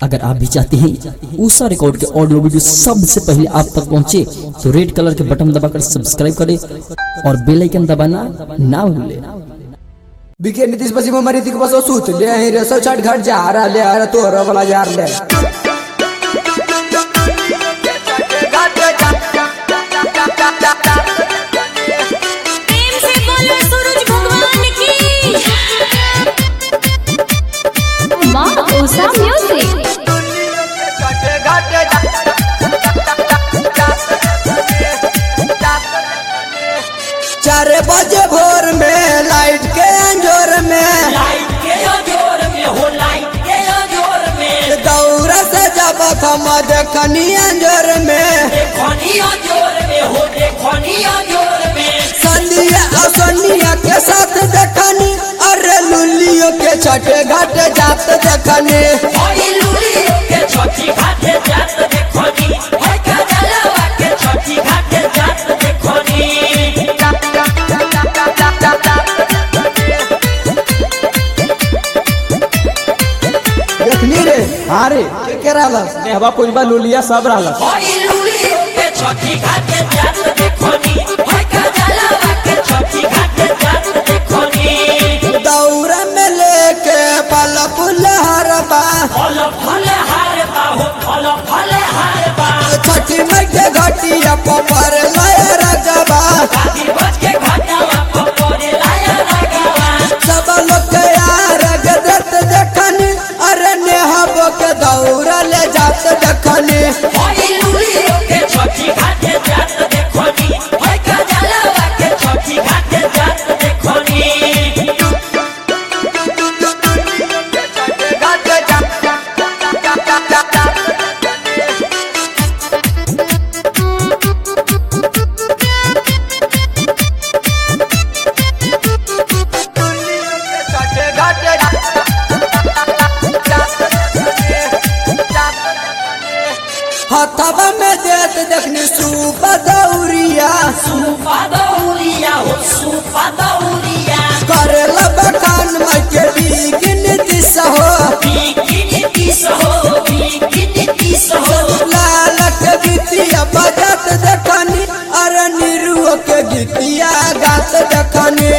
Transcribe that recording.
अगर आप भी चाहते हैं उषा रिकॉर्ड के ऑडियो वीडियो सबसे पहले आप तक पहुंचे तो रेड कलर के बटन दबाकर सब्सक्राइब करें और बेल आइकन दबाना ना भूलें। बिके नीतीश पश्चिम हमारी दिख बसो सूत ले ही रे सब छठ घाट जा रहा ले आ तो वाला यार ले प्रेम से बोलो सूरज भगवान की मां उषा म्यूजिक। 4 बजे भोर में लाइट के अंजोर में दौरा से जब हम देखनी अंजोर में संदिया और सोनिया के साथ देखनी अरे लुलियों के छठे घाट जात देखनी देखनी रे अरे के रहलस नेहवा कोइबा लुलिया सब रहलस दौरा में लेके पल फुलहरबा छठी मई के घटिया पर लाया रजबा सब लोग के यार गदत देखनी अरे नेहबो के दौरा ले जात देखनी हथवा में देत देखनी सूपा दौरिया करेला बखान में के बिगिन दिस हो लाल के गीतिया बजत देखनी अरे निरुओ के गीतिया गात देखनी